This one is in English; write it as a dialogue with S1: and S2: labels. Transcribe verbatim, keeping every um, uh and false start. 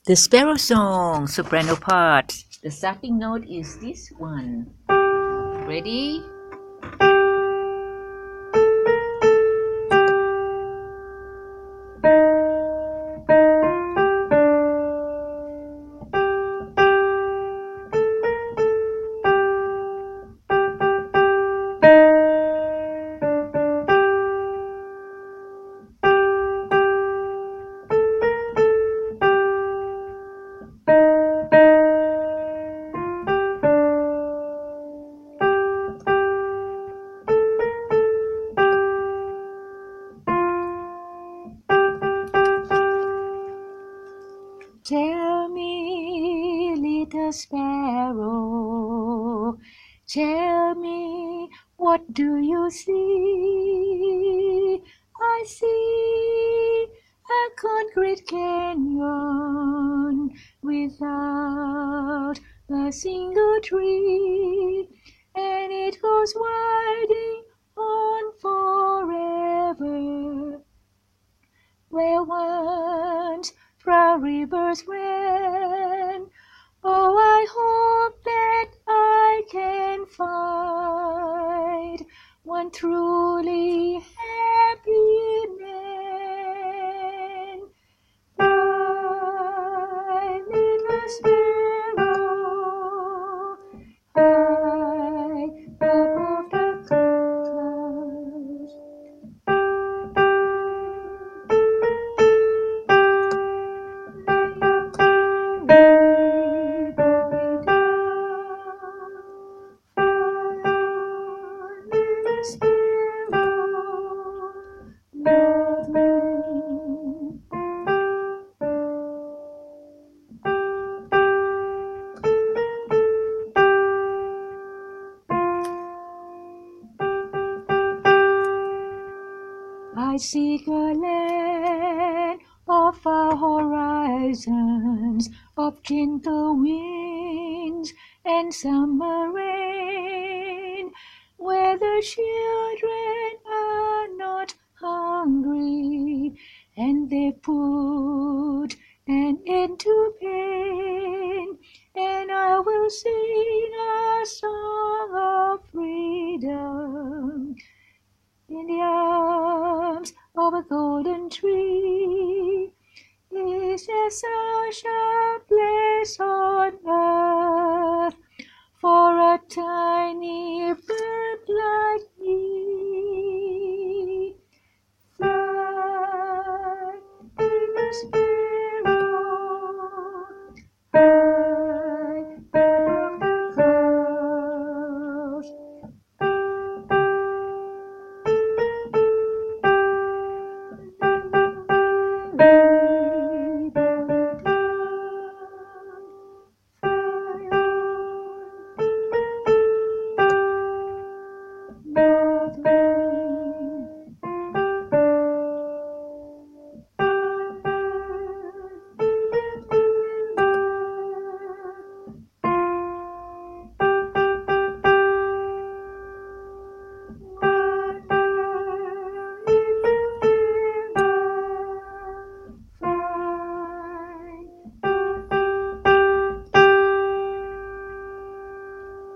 S1: The Sparrow Song, soprano part. The starting note is this one. Ready? Tell me, little sparrow, tell me, what do you see? I see a concrete canyon without a single tree, and it goes winding on forever. Where once proud rivers ran, oh, I hope that I can find one truly happy man. My little sparrow, high above the clouds. I seek a land of far horizons, of gentle winds and summer rain, where the children are not hungry, and they put an end to pain. And I will sing a song of freedom in the arms of a golden tree. Is there such a place on earth for a tiny bird like